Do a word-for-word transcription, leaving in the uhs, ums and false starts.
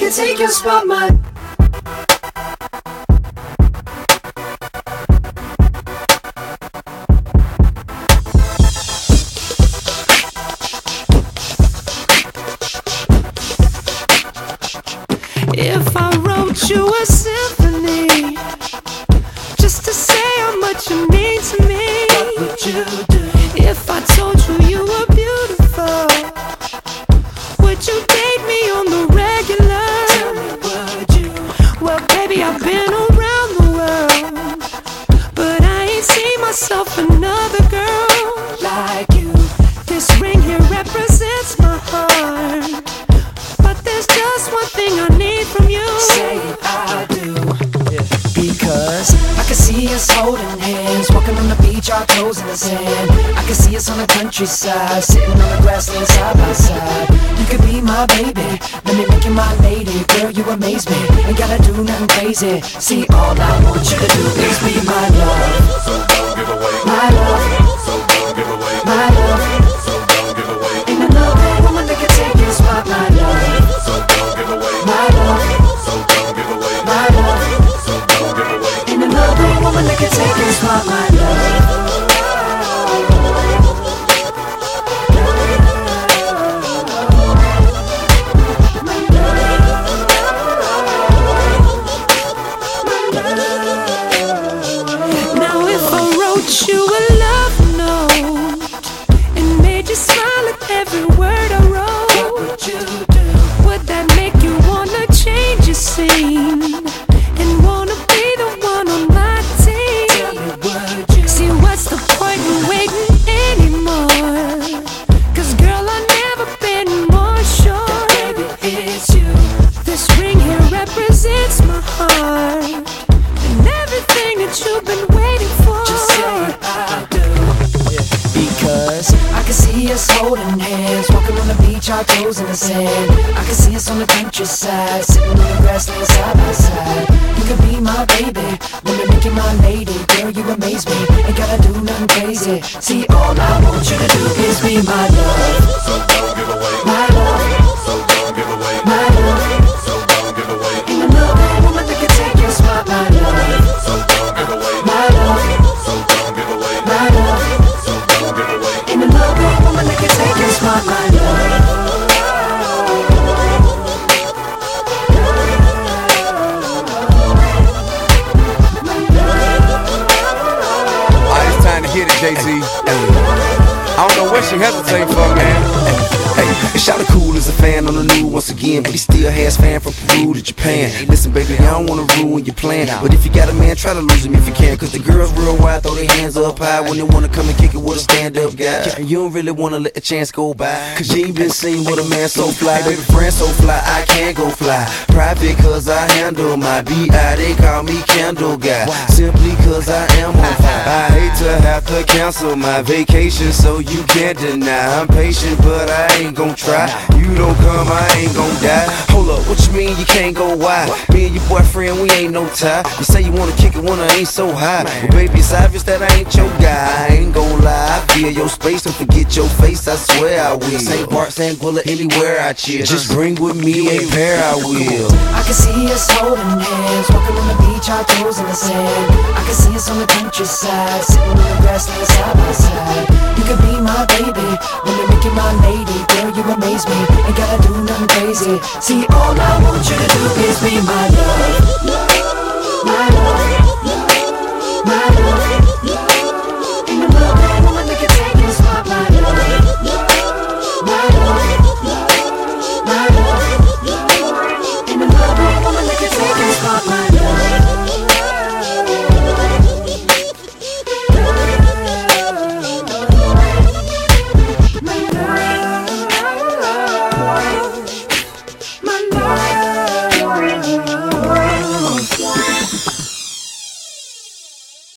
can take your spot, my. If I wrote you a symphony just to say how much you mean to me, What would you do? if I told you you were beautiful, would you date me on the regular? Tell me, would you? Well, baby, I've been around the world, but I ain't seen myself another girl Like you. This ring here represents my heart, but there's just one thing I need from you. Say I do. Because I can see us holding hands, walking on the beach, our toes in the sand. I can see us on the countryside, sitting on the grassland side by side. You could be my baby, let me make you my lady. Girl, you amaze me, ain't gotta do nothing crazy. See, all I want you to do is be my love. So don't give away. My love. So don't give away. My love. So don't give away. Ain't another woman that can take your spot. My love. So don't give away. My love. So don't give away. My love. So don't give away. Ain't another woman that can take your spot. My love. Now if I wrote you a love note and made you smile at every word I wrote, What would you do? would that make you wanna change your scene and wanna be the one on my Tell team? me, would you? See, what's the point in waiting anymore? Cause girl, I've never been more sure. Baby, it's you. This ring here represents my heart and everything that you've been waiting for. Just say I do. Because I can see us holding hands, walking on the beach, our toes in the sand. I can see us on the countryside, sitting on the grassland side by side. You could be my baby, let me make you my lady. Girl, you amaze me, ain't gotta do nothing crazy. See, all I want you to do is be my love. So don't give away. My love. So don't give away. My love. So don't give away. Ain't another woman that can take your spot. My love. So don't give away. My love. So don't give away. My love. So don't give away. Ain't another woman that can take your spot. My love. Alright, it's time to hit it, Jay-Z. I don't know what she hesitating for, man. Hey, Shawty cool as a fan on the new once again, but he still has fan from Peru to Japan. Listen, baby, I don't wanna ruin your plan, but if you got a man, try to lose him if you can. Cause the girls real wide, throw their hands up high when they wanna come and kick it with a stand-up guy. You don't really wanna let the chance go by, cause you ain't been seen with a man so fly. Baby, friend so fly, I can't go fly. Private cause I handle my B I, they call me Candle Guy. Simply cause I am on fire. I hate to have to cancel my vacation, so you can't deny. I'm patient, but I ain't gon' try. You don't come, I ain't gon' die. Hold up, what you mean you can't go wide? Me and your boyfriend, we ain't no tie. You say you wanna kick it when I ain't so high. Well, baby, it's obvious that I ain't your guy. I ain't gon' lie, I feel your space. Don't forget your face, I swear I will. Saint Bart, Saint Bullet, anywhere I chill. Just bring with me a pair, I will. I can see us holding hands, walking on the beach, our toes in the sand. I can see us on the countryside, sitting on the grassland side by side. You could be my baby, let me make you my lady. Girl, you amaze me, ain't gotta do nothing crazy. See, all I want you to do is be my love.